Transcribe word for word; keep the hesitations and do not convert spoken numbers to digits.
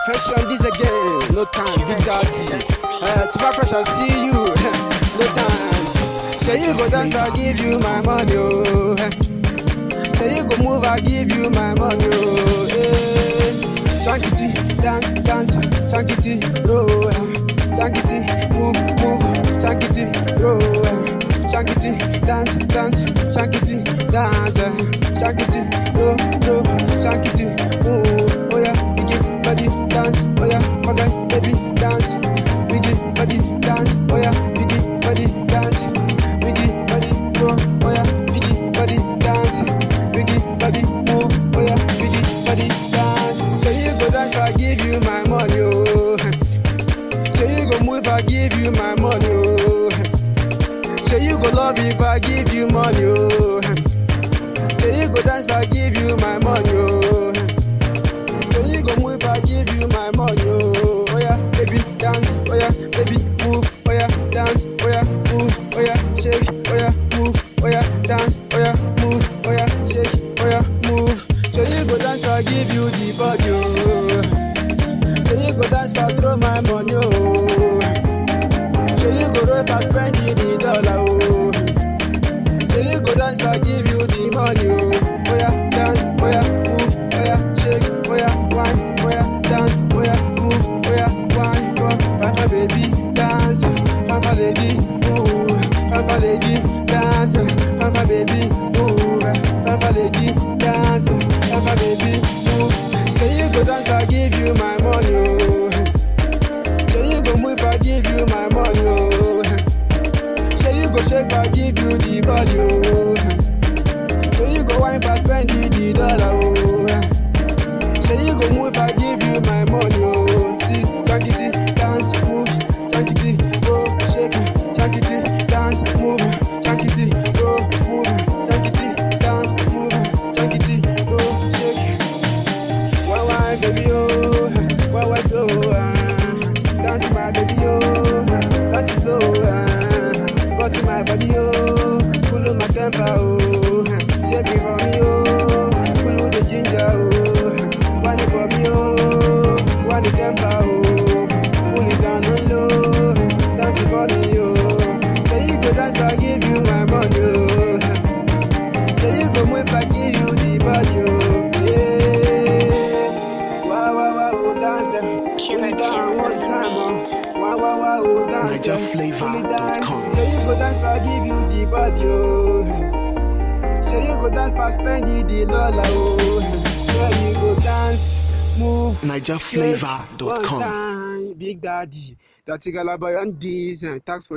Fashion this again, no time, big daddy. Uh, super pressure, see you, no times. Shall you go dance, I give you my money, oh. Shall you go move, I give you my money, oh. Hey. Shankity, dance, dance, shankity, roll. Shankity, move, move, shankity, roll. Shankity, dance, dance, shankity, dance. Shankity, roll, roll, shankity, move. Oh yeah, biggie, body, dance. Oh yeah, okay, baby, dance. Biggie, body, dance. Oh yeah, biggie, body, dance. Biggie, body, roll. Oh yeah, biggie, body, dance. Biggie, body, move. Oh yeah, biggie, body, dance. So you go dance, I give you my money, oh. So you go move, I give you my money, oh. So you go love if I give you money, oh. So you go dance, I give you my money, oh. So you go move, I give you my money, oh. Oh yeah, baby, dance, oh yeah, baby, move, oh yeah, dance, oh yeah, move, oh yeah, shake, oh yeah, move, oh yeah, dance, oh yeah, move, oh yeah, shake, oh yeah, move. So you go dance, I give you the body, oh. So you go dance, I throw my money, oh. So you go roll, I spend the dollar, oh. So you go dance, I give you the money, oh. Oh yeah, dance, oh yeah, move, oh yeah, shake, oh yeah, wine, oh yeah, dance, oh yeah, move, oh yeah, wine, for Papa baby, dance, Papa lady, move, Papa lady, dance, Papa baby, move, Papa lady, dance, Papa baby, move. So you go dance, I give you my money, oh. So you go move, I give you my money, oh. So you go shake, I give you the body, oh. So you go wine, I spend the dollar, oh. So you go move, I give you my money, oh. See, chankity, dance, move, chankity, go, shake, chankity, dance, move, chankity, go, move, chankity, dance, move, chankity, go, shake. Why, why, baby, oh, why, why, so, uh, dance, my baby, oh, dance is slow, uh, go to my body, oh, pull my temper, oh, shake it for me, oh, pull the ginger, oh, want it for me, oh, want the temper, oh, pull it down on low, dance it for me, oh, so you go dance, I give you my money, oh, so you go move, I give you the body, oh, yeah, wow, wow, wow, dance, pull it down one time, oh, wow, wow, wow, dance, Niger Flavor dot com. so you go dance, I give you the body, oh. So you go dance, pass spend the dollar, oh. So you go dance, move, Niger Flavor dot com. Big Daddy, that's a boy on this, tax for